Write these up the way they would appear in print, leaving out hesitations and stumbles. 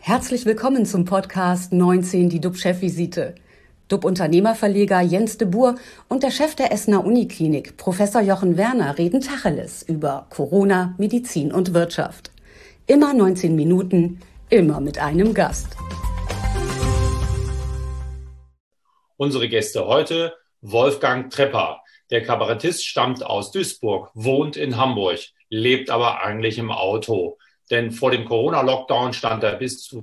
Herzlich willkommen zum Podcast 19, die DUB-Chefvisite. DUB-Unternehmerverleger Jens de Boer und der Chef der Essener Uniklinik, Professor Jochen Werner, reden Tacheles über Corona, Medizin und Wirtschaft. Immer 19 Minuten, immer mit einem Gast. Unsere Gäste heute: Wolfgang Trepper. Der Kabarettist stammt aus Duisburg, wohnt in Hamburg, lebt aber eigentlich im Auto. Denn vor dem Corona-Lockdown stand er bis zu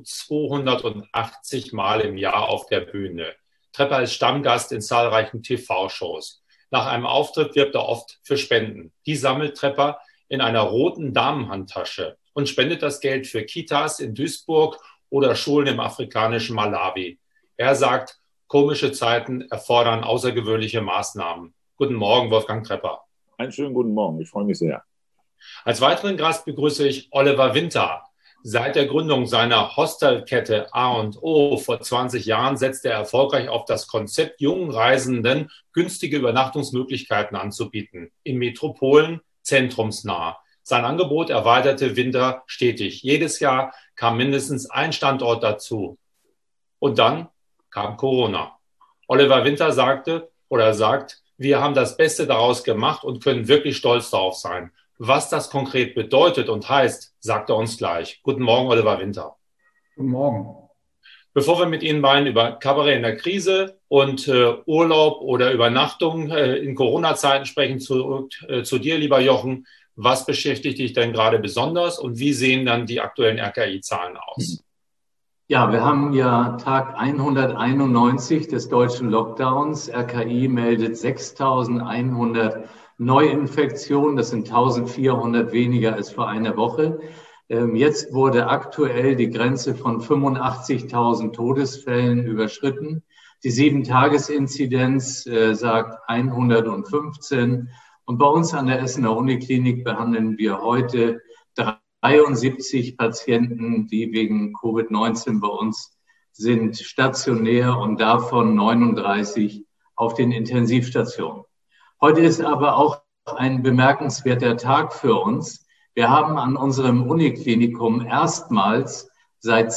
280 Mal im Jahr auf der Bühne. Trepper ist Stammgast in zahlreichen TV-Shows. Nach einem Auftritt wirbt er oft für Spenden. Die sammelt Trepper in einer roten Damenhandtasche und spendet das Geld für Kitas in Duisburg oder Schulen im afrikanischen Malawi. Er sagt, komische Zeiten erfordern außergewöhnliche Maßnahmen. Guten Morgen, Wolfgang Trepper. Einen schönen guten Morgen, ich freue mich sehr. Als weiteren Gast begrüße ich Oliver Winter. Seit der Gründung seiner Hostelkette A&O vor 20 Jahren setzt er erfolgreich auf das Konzept, jungen Reisenden günstige Übernachtungsmöglichkeiten anzubieten. In Metropolen zentrumsnah. Sein Angebot erweiterte Winter stetig. Jedes Jahr kam mindestens ein Standort dazu. Und dann kam Corona. Oliver Winter sagt, wir haben das Beste daraus gemacht und können wirklich stolz darauf sein. Was das konkret bedeutet und heißt, sagt er uns gleich. Guten Morgen, Oliver Winter. Guten Morgen. Bevor wir mit Ihnen beiden über Kabarett in der Krise und Urlaub oder Übernachtung in Corona-Zeiten sprechen, zu dir, lieber Jochen. Was beschäftigt dich denn gerade besonders und wie sehen dann die aktuellen RKI-Zahlen aus? Ja, wir haben ja Tag 191 des deutschen Lockdowns. RKI meldet 6.100 Neuinfektionen. Das sind 1.400 weniger als vor einer Woche. Jetzt wurde aktuell die Grenze von 85.000 Todesfällen überschritten. Die 7-Tages-Inzidenz sagt 115. Und bei uns an der Essener Uniklinik behandeln wir heute 73 Patienten, die wegen Covid-19 bei uns sind, stationär und davon 39 auf den Intensivstationen. Heute ist aber auch ein bemerkenswerter Tag für uns. Wir haben an unserem Uniklinikum erstmals seit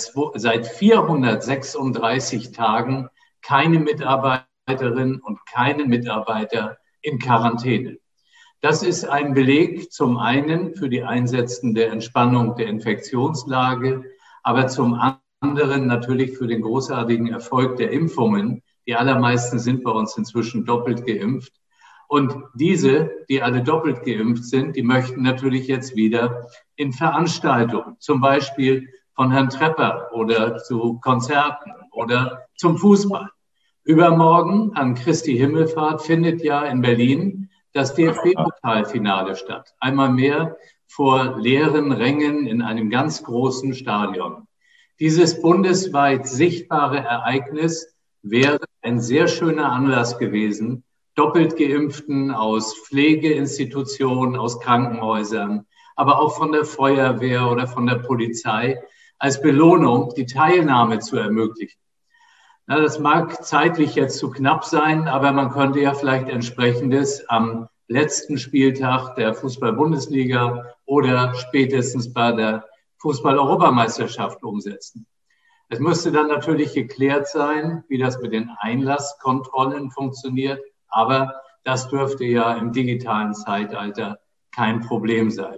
436 Tagen keine Mitarbeiterin und keinen Mitarbeiter in Quarantäne. Das ist ein Beleg zum einen für die einsetzende Entspannung der Infektionslage, aber zum anderen natürlich für den großartigen Erfolg der Impfungen. Die allermeisten sind bei uns inzwischen doppelt geimpft. Und diese, die alle doppelt geimpft sind, die möchten natürlich jetzt wieder in Veranstaltungen, zum Beispiel von Herrn Trepper oder zu Konzerten oder zum Fußball. Übermorgen an Christi Himmelfahrt findet ja in Berlin das DFB-Pokalfinale statt. Einmal mehr vor leeren Rängen in einem ganz großen Stadion. Dieses bundesweit sichtbare Ereignis wäre ein sehr schöner Anlass gewesen, doppelt Geimpften aus Pflegeinstitutionen, aus Krankenhäusern, aber auch von der Feuerwehr oder von der Polizei als Belohnung die Teilnahme zu ermöglichen. Na, das mag zeitlich jetzt zu knapp sein, aber man könnte ja vielleicht Entsprechendes am letzten Spieltag der Fußball-Bundesliga oder spätestens bei der Fußball-Europameisterschaft umsetzen. Es müsste dann natürlich geklärt sein, wie das mit den Einlasskontrollen funktioniert. Aber das dürfte ja im digitalen Zeitalter kein Problem sein.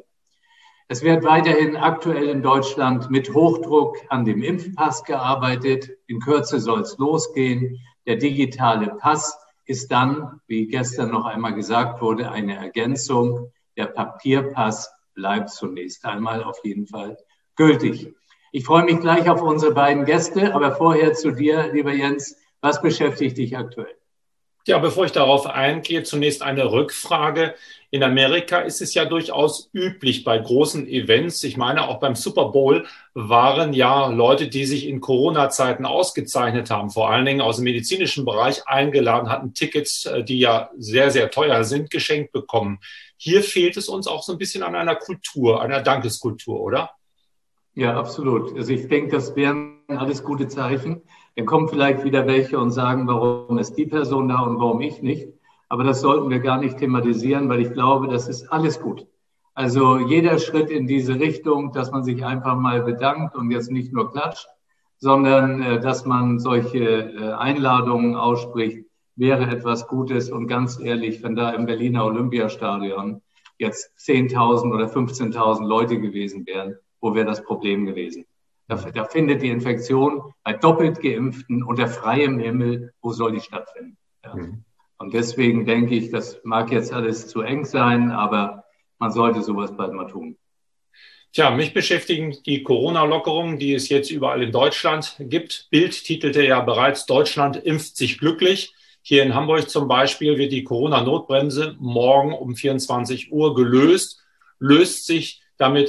Es wird weiterhin aktuell in Deutschland mit Hochdruck an dem Impfpass gearbeitet. In Kürze soll es losgehen. Der digitale Pass ist dann, wie gestern noch einmal gesagt wurde, eine Ergänzung. Der Papierpass bleibt zunächst einmal auf jeden Fall gültig. Ich freue mich gleich auf unsere beiden Gäste, aber vorher zu dir, lieber Jens. Was beschäftigt dich aktuell? Ja, bevor ich darauf eingehe, zunächst eine Rückfrage. In Amerika ist es ja durchaus üblich bei großen Events, ich meine auch beim Super Bowl, waren ja Leute, die sich in Corona-Zeiten ausgezeichnet haben, vor allen Dingen aus dem medizinischen Bereich eingeladen hatten, Tickets, die ja sehr, sehr teuer sind, geschenkt bekommen. Hier fehlt es uns auch so ein bisschen an einer Kultur, einer Dankeskultur, oder? Ja, absolut. Also ich denke, das wären alles gute Zeichen. Dann kommen vielleicht wieder welche und sagen, warum ist die Person da und warum ich nicht. Aber das sollten wir gar nicht thematisieren, weil ich glaube, das ist alles gut. Also jeder Schritt in diese Richtung, dass man sich einfach mal bedankt und jetzt nicht nur klatscht, sondern dass man solche Einladungen ausspricht, wäre etwas Gutes. Und ganz ehrlich, wenn da im Berliner Olympiastadion jetzt 10.000 oder 15.000 Leute gewesen wären, wo wäre das Problem gewesen? Da findet die Infektion bei doppelt Geimpften unter freiem Himmel, wo soll die stattfinden? Ja. Und deswegen denke ich, das mag jetzt alles zu eng sein, aber man sollte sowas bald mal tun. Tja, mich beschäftigen die Corona-Lockerungen, die es jetzt überall in Deutschland gibt. Bild titelte ja bereits, Deutschland impft sich glücklich. Hier in Hamburg zum Beispiel wird die Corona-Notbremse morgen um 24 Uhr gelöst, lösen sich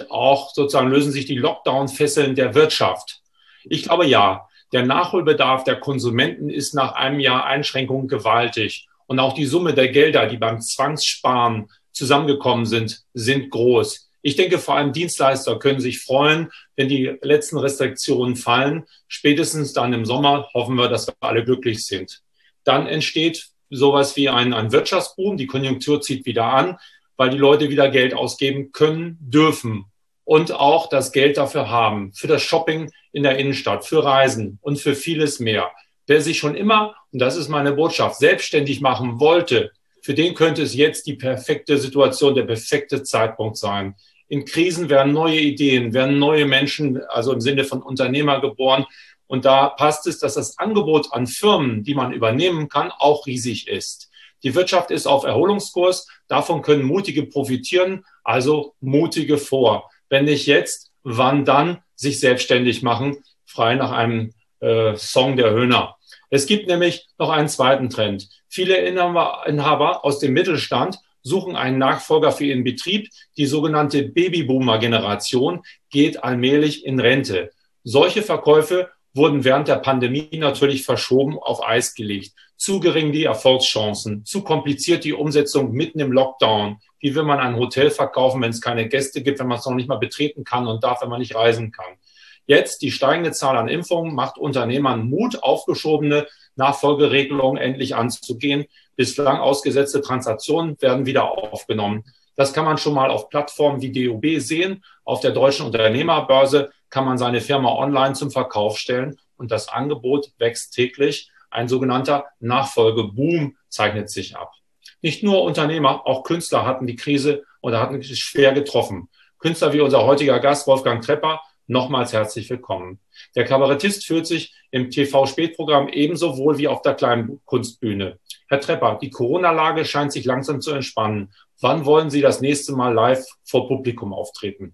die Lockdown-Fesseln der Wirtschaft. Ich glaube ja, der Nachholbedarf der Konsumenten ist nach einem Jahr Einschränkungen gewaltig. Und auch die Summe der Gelder, die beim Zwangssparen zusammengekommen sind groß. Ich denke, vor allem Dienstleister können sich freuen, wenn die letzten Restriktionen fallen. Spätestens dann im Sommer hoffen wir, dass wir alle glücklich sind. Dann entsteht sowas wie ein Wirtschaftsboom. Die Konjunktur zieht wieder an, weil die Leute wieder Geld ausgeben können, dürfen und auch das Geld dafür haben, für das Shopping in der Innenstadt, für Reisen und für vieles mehr. Wer sich schon immer, und das ist meine Botschaft, selbstständig machen wollte, für den könnte es jetzt die perfekte Situation, der perfekte Zeitpunkt sein. In Krisen werden neue Ideen, werden neue Menschen, also im Sinne von Unternehmer geboren. Und da passt es, dass das Angebot an Firmen, die man übernehmen kann, auch riesig ist. Die Wirtschaft ist auf Erholungskurs. Davon können Mutige profitieren, also Mutige vor. Wenn nicht jetzt, wann dann sich selbstständig machen? Frei nach einem Song der Höhner. Es gibt nämlich noch einen zweiten Trend. Viele Inhaber aus dem Mittelstand suchen einen Nachfolger für ihren Betrieb. Die sogenannte Babyboomer-Generation geht allmählich in Rente. Solche Verkäufe wurden während der Pandemie natürlich verschoben, auf Eis gelegt. Zu gering die Erfolgschancen, zu kompliziert die Umsetzung mitten im Lockdown. Wie will man ein Hotel verkaufen, wenn es keine Gäste gibt, wenn man es noch nicht mal betreten kann und darf, wenn man nicht reisen kann? Jetzt die steigende Zahl an Impfungen macht Unternehmern Mut, aufgeschobene Nachfolgeregelungen endlich anzugehen. Bislang ausgesetzte Transaktionen werden wieder aufgenommen. Das kann man schon mal auf Plattformen wie DOB sehen. Auf der Deutschen Unternehmerbörse kann man seine Firma online zum Verkauf stellen und das Angebot wächst täglich. Ein sogenannter Nachfolgeboom zeichnet sich ab. Nicht nur Unternehmer, auch Künstler hatten die Krise oder hatten es schwer getroffen. Künstler wie unser heutiger Gast Wolfgang Trepper, nochmals herzlich willkommen. Der Kabarettist fühlt sich im TV-Spätprogramm ebenso wohl wie auf der kleinen Kunstbühne. Herr Trepper, die Corona-Lage scheint sich langsam zu entspannen. Wann wollen Sie das nächste Mal live vor Publikum auftreten?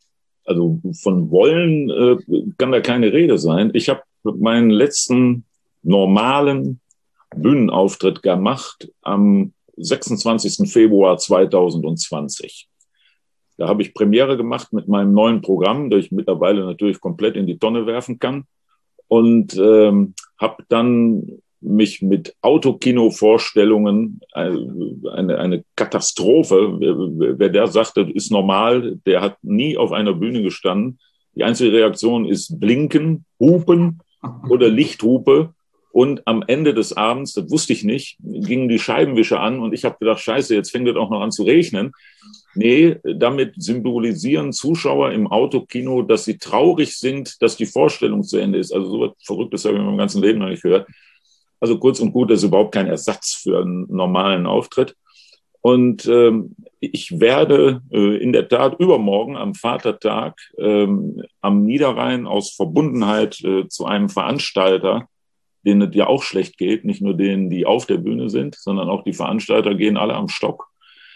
Also von wollen kann da keine Rede sein. Ich habe meinen letzten normalen Bühnenauftritt gemacht am 26. Februar 2020. Da habe ich Premiere gemacht mit meinem neuen Programm, das ich mittlerweile natürlich komplett in die Tonne werfen kann. Und habe dann mich mit Autokino-Vorstellungen, eine Katastrophe, wer der sagt, das ist normal, der hat nie auf einer Bühne gestanden. Die einzige Reaktion ist Blinken, Hupen oder Lichthupe. Und am Ende des Abends, das wusste ich nicht, gingen die Scheibenwischer an und ich habe gedacht, scheiße, jetzt fängt es auch noch an zu regnen. Nee, damit symbolisieren Zuschauer im Autokino, dass sie traurig sind, dass die Vorstellung zu Ende ist. Also so was Verrücktes habe ich in meinem ganzen Leben noch nicht gehört. Also kurz und gut, das ist überhaupt kein Ersatz für einen normalen Auftritt. Und ich werde in der Tat übermorgen am Vatertag am Niederrhein aus Verbundenheit zu einem Veranstalter, denen es ja auch schlecht geht, nicht nur denen, die auf der Bühne sind, sondern auch die Veranstalter gehen alle am Stock.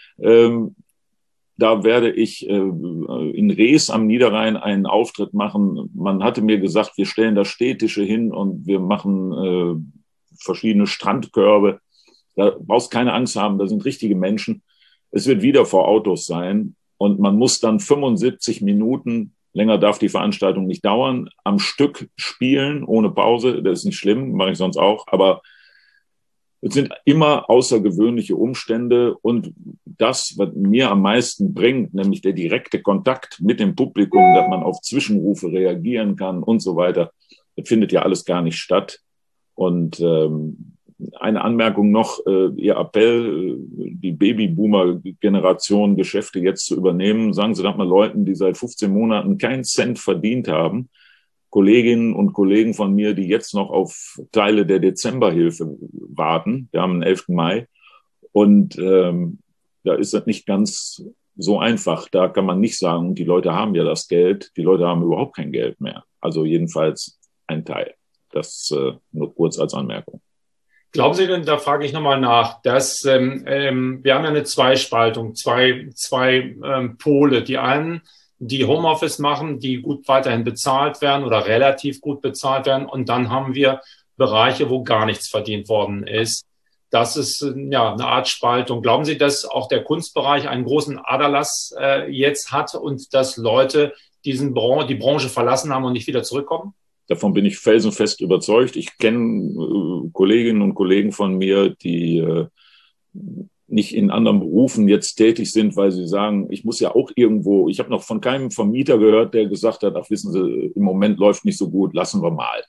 Da werde ich in Rees am Niederrhein einen Auftritt machen. Man hatte mir gesagt, wir stellen da Städtische hin und wir machen verschiedene Strandkörbe. Da brauchst keine Angst haben, da sind richtige Menschen. Es wird wieder vor Autos sein und man muss dann 75 Minuten, länger darf die Veranstaltung nicht dauern, am Stück spielen, ohne Pause. Das ist nicht schlimm, mache ich sonst auch. Aber es sind immer außergewöhnliche Umstände und das, was mir am meisten bringt, nämlich der direkte Kontakt mit dem Publikum, dass man auf Zwischenrufe reagieren kann und so weiter, das findet ja alles gar nicht statt. Und eine Anmerkung noch, Ihr Appell, die Babyboomer-Generation Geschäfte jetzt zu übernehmen, sagen Sie doch mal Leuten, die seit 15 Monaten keinen Cent verdient haben, Kolleginnen und Kollegen von mir, die jetzt noch auf Teile der Dezemberhilfe warten. Wir haben den 11. Mai und da ist das nicht ganz so einfach. Da kann man nicht sagen, die Leute haben ja das Geld, die Leute haben überhaupt kein Geld mehr. Also jedenfalls ein Teil. Das nur kurz als Anmerkung. Glauben Sie denn, da frage ich nochmal nach, dass wir haben ja eine Zweispaltung, zwei Pole. Die einen, die Homeoffice machen, die gut weiterhin bezahlt werden oder relativ gut bezahlt werden. Und dann haben wir Bereiche, wo gar nichts verdient worden ist. Das ist ja eine Art Spaltung. Glauben Sie, dass auch der Kunstbereich einen großen Aderlass jetzt hat und dass Leute die Branche verlassen haben und nicht wieder zurückkommen? Davon bin ich felsenfest überzeugt. Ich kenne Kolleginnen und Kollegen von mir, die nicht in anderen Berufen jetzt tätig sind, weil sie sagen, ich muss ja auch irgendwo, ich habe noch von keinem Vermieter gehört, der gesagt hat, ach wissen Sie, im Moment läuft nicht so gut, lassen wir mal.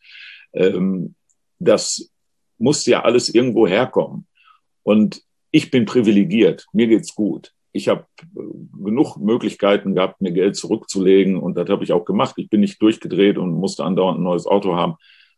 Das muss ja alles irgendwo herkommen. Und ich bin privilegiert, mir geht's gut. Ich habe genug Möglichkeiten gehabt, mir Geld zurückzulegen und das habe ich auch gemacht. Ich bin nicht durchgedreht und musste andauernd ein neues Auto haben.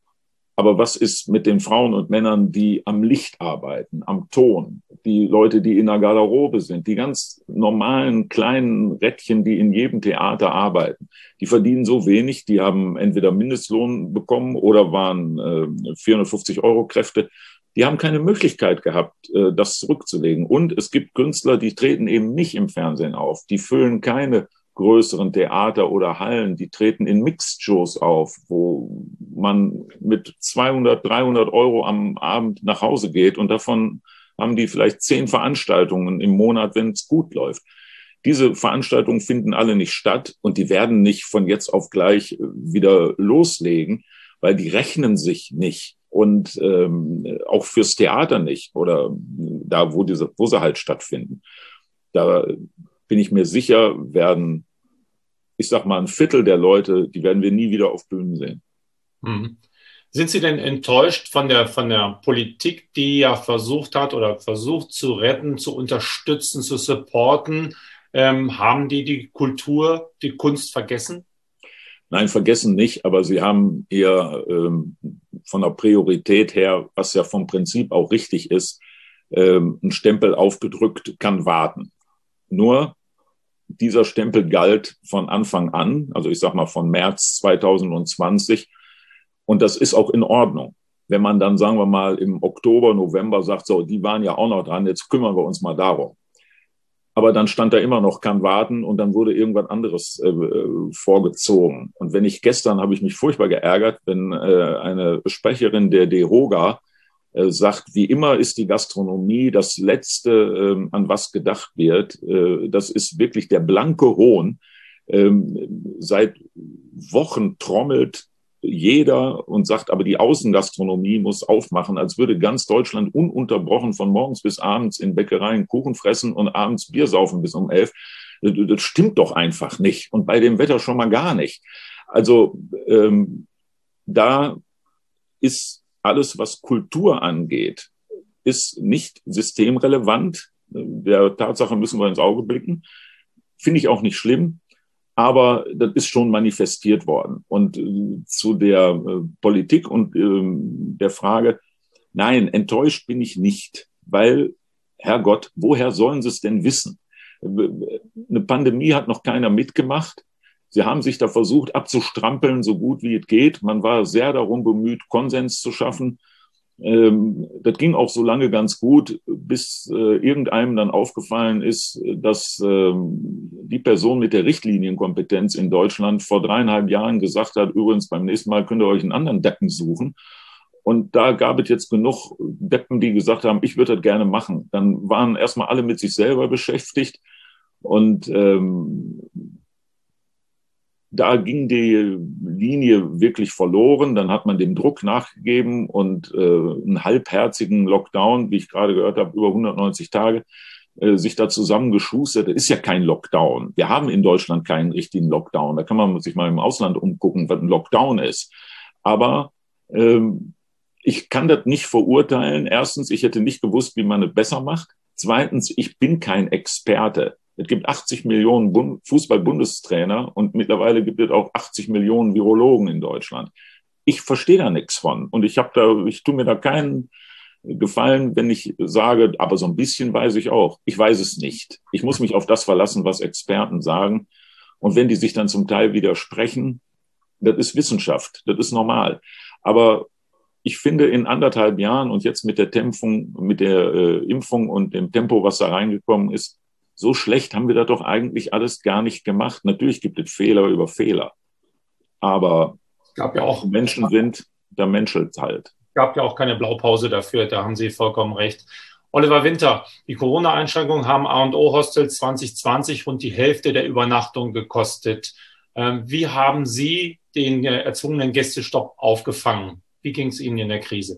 Aber was ist mit den Frauen und Männern, die am Licht arbeiten, am Ton, die Leute, die in der Garderobe sind, die ganz normalen kleinen Rädchen, die in jedem Theater arbeiten, die verdienen so wenig, die haben entweder Mindestlohn bekommen oder waren 450-Euro-Kräfte. Die haben keine Möglichkeit gehabt, das zurückzulegen. Und es gibt Künstler, die treten eben nicht im Fernsehen auf. Die füllen keine größeren Theater oder Hallen. Die treten in Mixed-Shows auf, wo man mit 200, 300 Euro am Abend nach Hause geht. Und davon haben die vielleicht 10 Veranstaltungen im Monat, wenn es gut läuft. Diese Veranstaltungen finden alle nicht statt und die werden nicht von jetzt auf gleich wieder loslegen, weil die rechnen sich nicht. Und auch fürs Theater nicht oder da, wo sie halt stattfinden. Da bin ich mir sicher, werden, ich sag mal, ein Viertel der Leute, die werden wir nie wieder auf Bühnen sehen. Mhm. Sind Sie denn enttäuscht von der Politik, die ja versucht hat oder versucht zu retten, zu unterstützen, zu supporten? Haben die Kultur, die Kunst vergessen? Nein, vergessen nicht, aber sie haben eher von der Priorität her, was ja vom Prinzip auch richtig ist, einen Stempel aufgedrückt, kann warten. Nur dieser Stempel galt von Anfang an, also ich sag mal von März 2020 und das ist auch in Ordnung. Wenn man dann, sagen wir mal, im Oktober, November sagt, so, die waren ja auch noch dran, jetzt kümmern wir uns mal darum. Aber dann stand da immer noch, kann warten und dann wurde irgendwas anderes vorgezogen. Und wenn ich gestern, habe ich mich furchtbar geärgert, wenn eine Sprecherin der DEHOGA sagt, wie immer ist die Gastronomie das Letzte, an was gedacht wird. Das ist wirklich der blanke Hohn. Seit Wochen trommelt jeder und sagt, aber die Außengastronomie muss aufmachen, als würde ganz Deutschland ununterbrochen von morgens bis abends in Bäckereien Kuchen fressen und abends Bier saufen bis um 11. Das stimmt doch einfach nicht. Und bei dem Wetter schon mal gar nicht. Also da ist alles, was Kultur angeht, ist nicht systemrelevant. Der Tatsache müssen wir ins Auge blicken. Finde ich auch nicht schlimm. Aber das ist schon manifestiert worden. Und zu der Politik und der Frage, nein, enttäuscht bin ich nicht, weil, Herrgott, woher sollen sie es denn wissen? Eine Pandemie hat noch keiner mitgemacht. Sie haben sich da versucht abzustrampeln, so gut wie es geht. Man war sehr darum bemüht, Konsens zu schaffen. Das ging auch so lange ganz gut, bis irgendeinem dann aufgefallen ist, dass die Person mit der Richtlinienkompetenz in Deutschland vor 3,5 Jahren gesagt hat, übrigens beim nächsten Mal könnt ihr euch einen anderen Deppen suchen. Und da gab es jetzt genug Deppen, die gesagt haben, ich würde das gerne machen. Dann waren erstmal alle mit sich selber beschäftigt und da ging die Linie wirklich verloren. Dann hat man dem Druck nachgegeben und einen halbherzigen Lockdown, wie ich gerade gehört habe, über 190 Tage, sich da zusammengeschustert. Das ist ja kein Lockdown. Wir haben in Deutschland keinen richtigen Lockdown. Da kann man sich mal im Ausland umgucken, was ein Lockdown ist. Aber ich kann das nicht verurteilen. Erstens, ich hätte nicht gewusst, wie man es besser macht. Zweitens, ich bin kein Experte. Es gibt 80 Millionen Fußball-Bundestrainer und mittlerweile gibt es auch 80 Millionen Virologen in Deutschland. Ich verstehe da nichts von und ich tue mir da keinen Gefallen, wenn ich sage, aber so ein bisschen weiß ich auch. Ich weiß es nicht. Ich muss mich auf das verlassen, was Experten sagen. Und wenn die sich dann zum Teil widersprechen, das ist Wissenschaft, das ist normal. Aber ich finde, in 1,5 Jahren und jetzt mit der Impfung und dem Tempo, was da reingekommen ist, so schlecht haben wir das doch eigentlich alles gar nicht gemacht. Natürlich gibt es Fehler über Fehler. Aber gab ja auch Menschen sind, da menschelt halt. Gab ja auch keine Blaupause dafür, da haben Sie vollkommen recht. Oliver Winter, die Corona-Einschränkungen haben A&O-Hostels 2020 rund die Hälfte der Übernachtung gekostet. Wie haben Sie den erzwungenen Gästestopp aufgefangen? Wie ging es Ihnen in der Krise?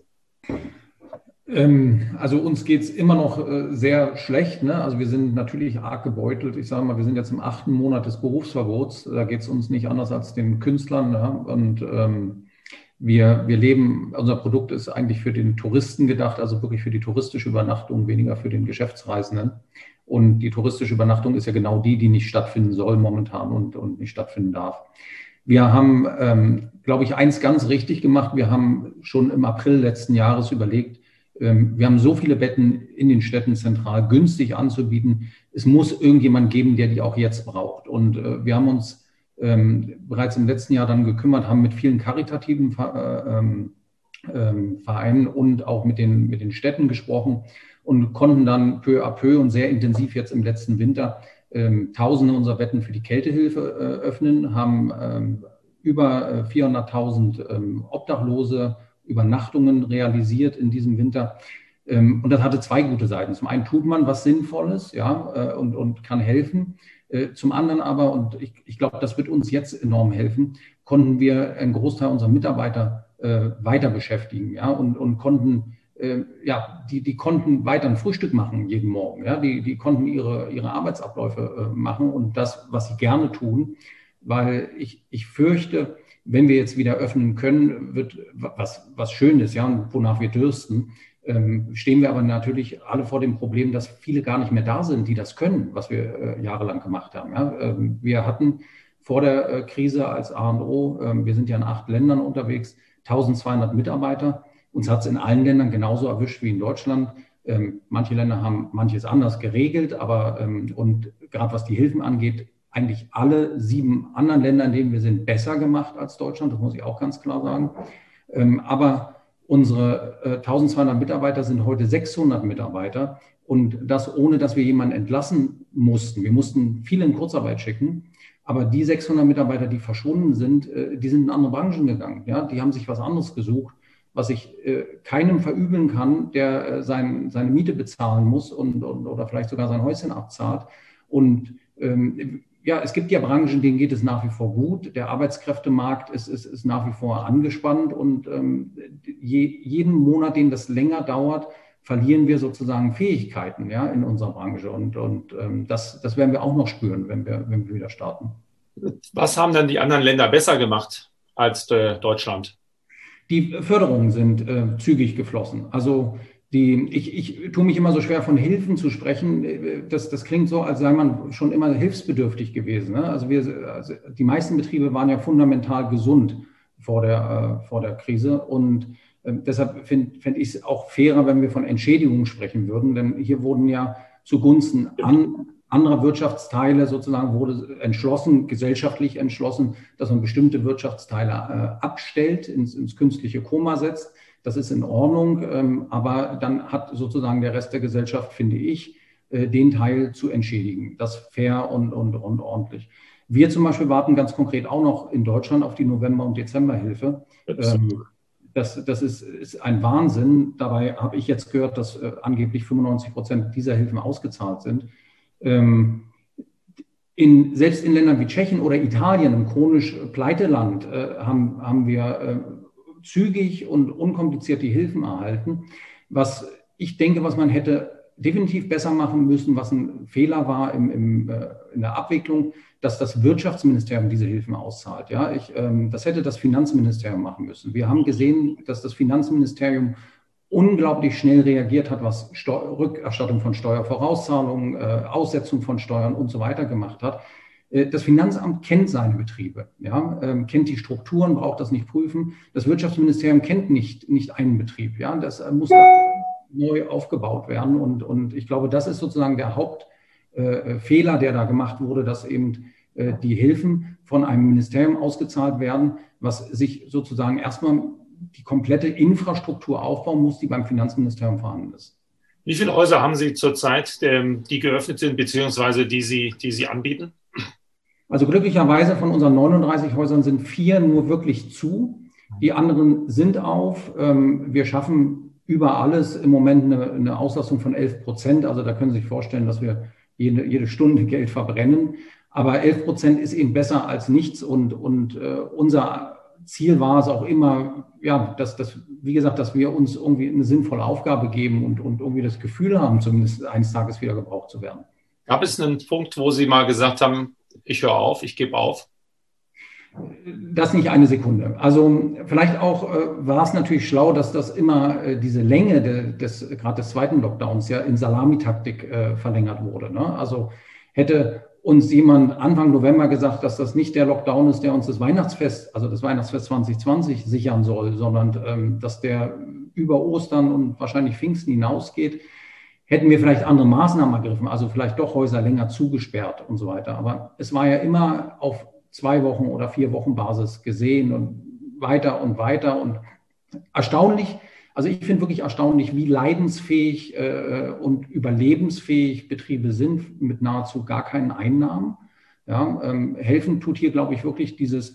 Also uns geht es immer noch sehr schlecht. Ne? Also wir sind natürlich arg gebeutelt. Ich sage mal, wir sind jetzt im 8. Monat des Berufsverbots. Da geht es uns nicht anders als den Künstlern. Ne? Und wir leben, unser Produkt ist eigentlich für den Touristen gedacht, also wirklich für die touristische Übernachtung, weniger für den Geschäftsreisenden. Und die touristische Übernachtung ist ja genau die nicht stattfinden soll momentan und nicht stattfinden darf. Wir haben, glaube ich, eins ganz richtig gemacht. Wir haben schon im April letzten Jahres überlegt, wir haben so viele Betten in den Städten zentral günstig anzubieten. Es muss irgendjemand geben, der die auch jetzt braucht. Und wir haben uns bereits im letzten Jahr dann gekümmert, haben mit vielen karitativen Vereinen und auch mit den Städten gesprochen und konnten dann peu à peu und sehr intensiv jetzt im letzten Winter Tausende unserer Betten für die Kältehilfe öffnen, haben über 400.000 Obdachlose Übernachtungen realisiert in diesem Winter. Und das hatte 2 gute Seiten. Zum einen tut man was Sinnvolles, ja, und kann helfen. Zum anderen aber, und ich glaube, das wird uns jetzt enorm helfen, konnten wir einen Großteil unserer Mitarbeiter weiter beschäftigen, ja, und konnten, die konnten weiter ein Frühstück machen jeden Morgen, ja, die konnten ihre Arbeitsabläufe machen und das, was sie gerne tun, weil ich fürchte, wenn wir jetzt wieder öffnen können, wird was Schönes, ja, und wonach wir dürsten, stehen wir aber natürlich alle vor dem Problem, dass viele gar nicht mehr da sind, die das können, was wir jahrelang gemacht haben. Ja. Wir hatten vor der Krise als A&O, wir sind ja in 8 Ländern unterwegs, 1200 Mitarbeiter. Uns hat es in allen Ländern genauso erwischt wie in Deutschland. Manche Länder haben manches anders geregelt, aber und gerade was die Hilfen angeht, eigentlich alle 7 anderen Länder, in denen wir sind, besser gemacht als Deutschland. Das muss ich auch ganz klar sagen. Aber unsere 1200 Mitarbeiter sind heute 600 Mitarbeiter und das ohne, dass wir jemanden entlassen mussten. Wir mussten viele in Kurzarbeit schicken, aber die 600 Mitarbeiter, die verschwunden sind, die sind in andere Branchen gegangen. Ja? Die haben sich was anderes gesucht, was ich keinem verübeln kann, der seine Miete bezahlen muss oder vielleicht sogar sein Häuschen abzahlt. Und es gibt ja Branchen, denen geht es nach wie vor gut. Der Arbeitskräftemarkt ist nach wie vor angespannt und jeden Monat, den das länger dauert, verlieren wir sozusagen Fähigkeiten, ja, in unserer Branche. Und das werden wir auch noch spüren, wenn wir wieder starten. Was haben dann die anderen Länder besser gemacht als Deutschland? Die Förderungen sind zügig geflossen. Also ich tue mich immer so schwer, von Hilfen zu sprechen. Das klingt so, als sei man schon immer hilfsbedürftig gewesen. Ne? Also die meisten Betriebe waren ja fundamental gesund vor der Krise. Und deshalb fände ich es auch fairer, wenn wir von Entschädigungen sprechen würden. Denn hier wurden ja zugunsten anderer Wirtschaftsteile sozusagen wurde gesellschaftlich entschlossen, dass man bestimmte Wirtschaftsteile abstellt, ins künstliche Koma setzt. Das ist in Ordnung, aber dann hat sozusagen der Rest der Gesellschaft, finde ich, den Teil zu entschädigen. Das fair und ordentlich. Wir zum Beispiel warten ganz konkret auch noch in Deutschland auf die November- und Dezemberhilfe. Das ist ein Wahnsinn. Dabei habe ich jetzt gehört, dass angeblich 95% dieser Hilfen ausgezahlt sind. Selbst in Ländern wie Tschechien oder Italien, im chronisch Pleiteland, haben wir zügig und unkompliziert die Hilfen erhalten. Was ich denke, was man hätte definitiv besser machen müssen, was ein Fehler war in der Abwicklung, dass das Wirtschaftsministerium diese Hilfen auszahlt. Ja, das hätte das Finanzministerium machen müssen. Wir haben gesehen, dass das Finanzministerium unglaublich schnell reagiert hat, was Rückerstattung von Steuervorauszahlungen, Aussetzung von Steuern und so weiter gemacht hat. Das Finanzamt kennt seine Betriebe, ja, kennt die Strukturen, braucht das nicht prüfen. Das Wirtschaftsministerium kennt nicht einen Betrieb. Ja, das muss neu aufgebaut werden. Und ich glaube, das ist sozusagen der Hauptfehler, der da gemacht wurde, dass eben die Hilfen von einem Ministerium ausgezahlt werden, was sich sozusagen erstmal die komplette Infrastruktur aufbauen muss, die beim Finanzministerium vorhanden ist. Wie viele Häuser haben Sie zurzeit, die geöffnet sind, beziehungsweise die Sie anbieten? Also glücklicherweise von unseren 39 Häusern sind 4 nur wirklich zu. Die anderen sind auf. Wir schaffen über alles im Moment eine Auslastung von 11%. Also da können Sie sich vorstellen, dass wir jede Stunde Geld verbrennen. Aber 11% ist eben besser als nichts. Und unser Ziel war es auch immer, ja, wie gesagt, dass wir uns irgendwie eine sinnvolle Aufgabe geben und irgendwie das Gefühl haben, zumindest eines Tages wieder gebraucht zu werden. Gab es einen Punkt, wo Sie mal gesagt haben, ich höre auf, ich gebe auf? Das nicht eine Sekunde. Also vielleicht auch war es natürlich schlau, dass das immer diese Länge gerade des zweiten Lockdowns ja in Salamitaktik verlängert wurde. Ne? Also hätte uns jemand Anfang November gesagt, dass das nicht der Lockdown ist, der uns das Weihnachtsfest 2020 sichern soll, sondern dass der über Ostern und wahrscheinlich Pfingsten hinausgeht, hätten wir vielleicht andere Maßnahmen ergriffen, also vielleicht doch Häuser länger zugesperrt und so weiter. Aber es war ja immer auf 2 Wochen oder 4 Wochen Basis gesehen und weiter und weiter. Und erstaunlich, also ich finde wirklich erstaunlich, wie leidensfähig und überlebensfähig Betriebe sind mit nahezu gar keinen Einnahmen. Ja, helfen tut hier, glaube ich, wirklich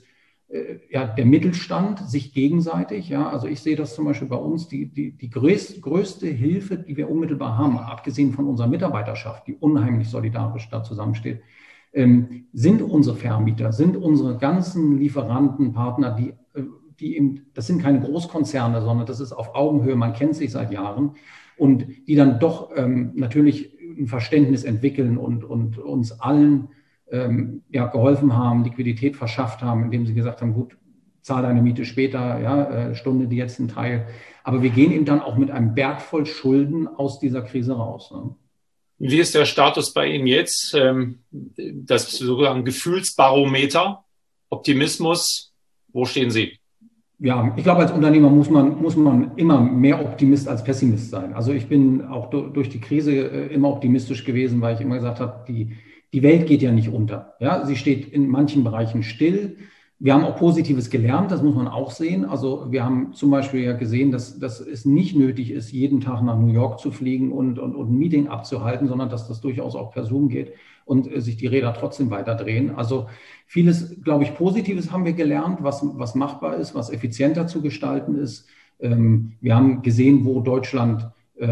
der Mittelstand sich gegenseitig. Ja, also ich sehe das zum Beispiel bei uns, die größte Hilfe, die wir unmittelbar haben, abgesehen von unserer Mitarbeiterschaft, die unheimlich solidarisch da zusammensteht, sind unsere Vermieter, sind unsere ganzen Lieferanten, Partner, die eben, das sind keine Großkonzerne, sondern das ist auf Augenhöhe, man kennt sich seit Jahren und die dann doch natürlich ein Verständnis entwickeln und uns allen geholfen haben, Liquidität verschafft haben, indem sie gesagt haben, gut, zahl deine Miete später, ja, Stunde dir jetzt einen Teil. Aber wir gehen eben dann auch mit einem Berg voll Schulden aus dieser Krise raus. Ne? Wie ist der Status bei Ihnen jetzt? Das sozusagen Gefühlsbarometer, Optimismus, wo stehen Sie? Ja, ich glaube, als Unternehmer muss man immer mehr Optimist als Pessimist sein. Also ich bin auch durch die Krise immer optimistisch gewesen, weil ich immer gesagt habe, die Welt geht ja nicht unter. Ja, sie steht in manchen Bereichen still. Wir haben auch Positives gelernt, das muss man auch sehen. Also wir haben zum Beispiel ja gesehen, dass es nicht nötig ist, jeden Tag nach New York zu fliegen und ein Meeting abzuhalten, sondern dass das durchaus auch per Zoom geht und sich die Räder trotzdem weiter drehen. Also vieles, glaube ich, Positives haben wir gelernt, was machbar ist, was effizienter zu gestalten ist. Wir haben gesehen, wo Deutschland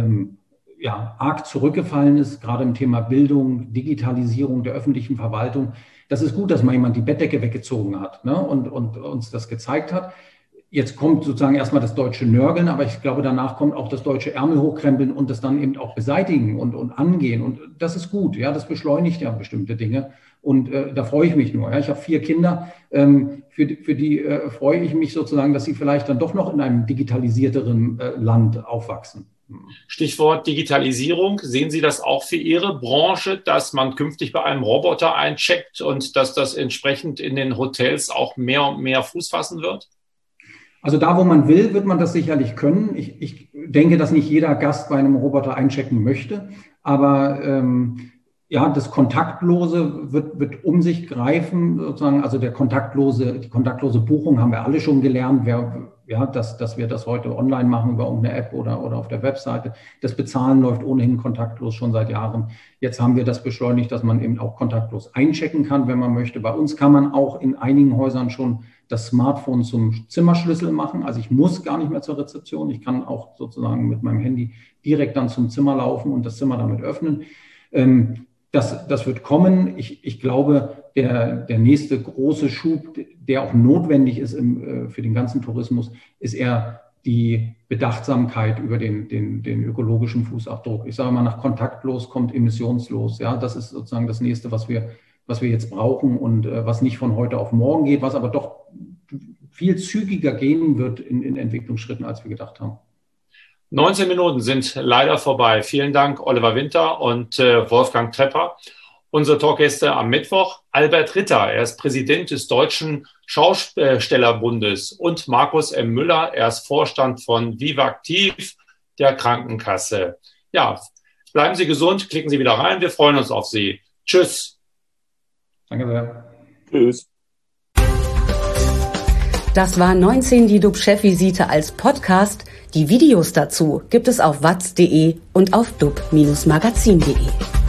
arg zurückgefallen ist, gerade im Thema Bildung, Digitalisierung der öffentlichen Verwaltung. Das ist gut, dass mal jemand die Bettdecke weggezogen hat, ne, und uns das gezeigt hat. Jetzt kommt sozusagen erstmal das deutsche Nörgeln, aber ich glaube, danach kommt auch das deutsche Ärmel hochkrempeln und das dann eben auch beseitigen und angehen. Und das ist gut, ja, das beschleunigt ja bestimmte Dinge. Und da freue ich mich nur. Ja. Ich habe 4 Kinder, für die freue ich mich sozusagen, dass sie vielleicht dann doch noch in einem digitalisierteren Land aufwachsen. Stichwort Digitalisierung. Sehen Sie das auch für Ihre Branche, dass man künftig bei einem Roboter eincheckt und dass das entsprechend in den Hotels auch mehr und mehr Fuß fassen wird? Also da, wo man will, wird man das sicherlich können. Ich denke, dass nicht jeder Gast bei einem Roboter einchecken möchte. Aber das Kontaktlose wird um sich greifen, sozusagen. Also die kontaktlose Buchung haben wir alle schon gelernt, dass wir das heute online machen über irgendeine App oder auf der Webseite. Das Bezahlen läuft ohnehin kontaktlos schon seit Jahren. Jetzt haben wir das beschleunigt, dass man eben auch kontaktlos einchecken kann, wenn man möchte. Bei uns kann man auch in einigen Häusern schon das Smartphone zum Zimmerschlüssel machen. Also ich muss gar nicht mehr zur Rezeption. Ich kann auch sozusagen mit meinem Handy direkt dann zum Zimmer laufen und das Zimmer damit öffnen. Das wird kommen. Ich glaube, der nächste große Schub, der auch notwendig ist für den ganzen Tourismus, ist eher die Bedachtsamkeit über den ökologischen Fußabdruck. Ich sage mal, nach kontaktlos kommt emissionslos. Ja, das ist sozusagen das nächste, was wir jetzt brauchen und was nicht von heute auf morgen geht, was aber doch viel zügiger gehen wird in Entwicklungsschritten, als wir gedacht haben. 19 Minuten sind leider vorbei. Vielen Dank, Oliver Winter und Wolfgang Trepper. Unsere Talkgäste am Mittwoch, Albert Ritter, er ist Präsident des Deutschen Schaustellerbundes, und Markus M. Müller, er ist Vorstand von Vivaktiv, der Krankenkasse. Ja, bleiben Sie gesund, klicken Sie wieder rein, wir freuen uns auf Sie. Tschüss. Danke sehr. Tschüss. Das war 19 die DUB-Chefvisite als Podcast. Die Videos dazu gibt es auf watz.de und auf dub-magazin.de.